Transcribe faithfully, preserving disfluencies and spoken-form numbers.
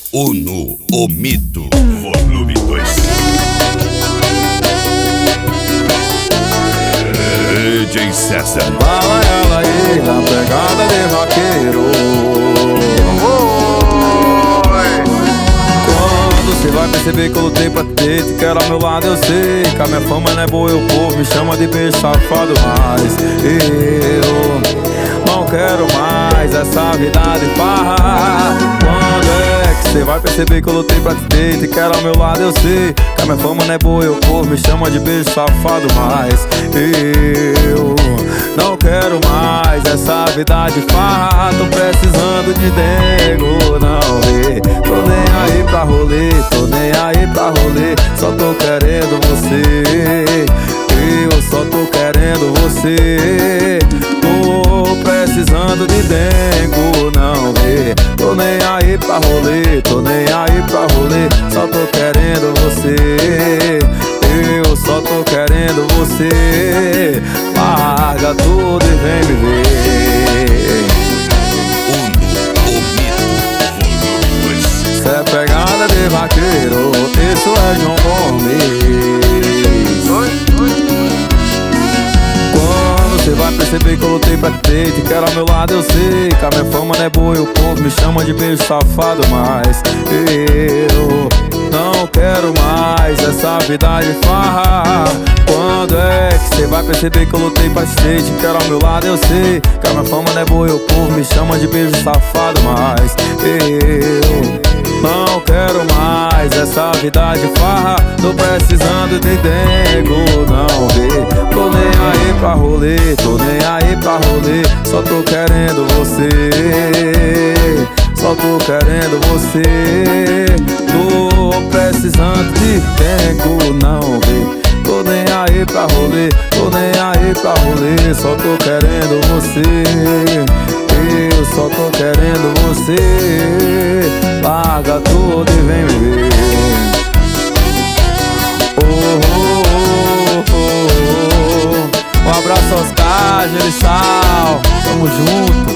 Uno, o mito, volume dois. D J César. Fala ela aí, na pegada de vaqueiro. Quando cê vai perceber que eu lutei pra ter, te quero ao meu lado, eu sei que a minha fama não é boa, o povo me chama de beijo safado. Mas eu não quero mais essa vida de farra. Quando é que cê vai perceber que eu lutei pra te ter, te quero ao meu lado, eu sei que a minha fama não é boa, o povo me chama de beijo safado. Mas eu não quero mais essa vida de farra. Tô precisando de dengo, não vê. Tô nem aí pra rolê, tô nem aí pra rolê. Só tô querendo você, eu só tô querendo você. Tô precisando de dengo, não vê. Tô nem aí pra rolê, tô nem aí pra rolê. Só tô querendo você, eu só tô querendo você. Larga tudo e vem me ver. Uno, o mito, volume dois. Cê é pegada de vaqueiro, isso é João Gomes. Quando cê vai perceber que eu lutei pra ter, te quero ao meu lado, eu sei que a minha fama não é boa e o povo me chama de beijo safado. Mas eu não quero mais essa vida de farra. Quando é que cê vai perceber que eu lutei pra ter, te quero ao meu lado, eu sei que a minha fama não é boa e o povo me chama de beijo safado. Mas eu não quero mais essa vida de farra. Tô precisando de dengo, não vê. Tô nem aí pra rolê, tô nem aí pra rolê. Só tô querendo você, só tô querendo você. Tô precisando de dengo, não vê. Tô nem aí pra rolê, tô nem aí pra rolê. Só tô querendo você, eu só tô querendo você. Larga tudo e vem me ver. Oh, oh, oh, oh. Um abraço aos Oscar, Gersal, tamo junto.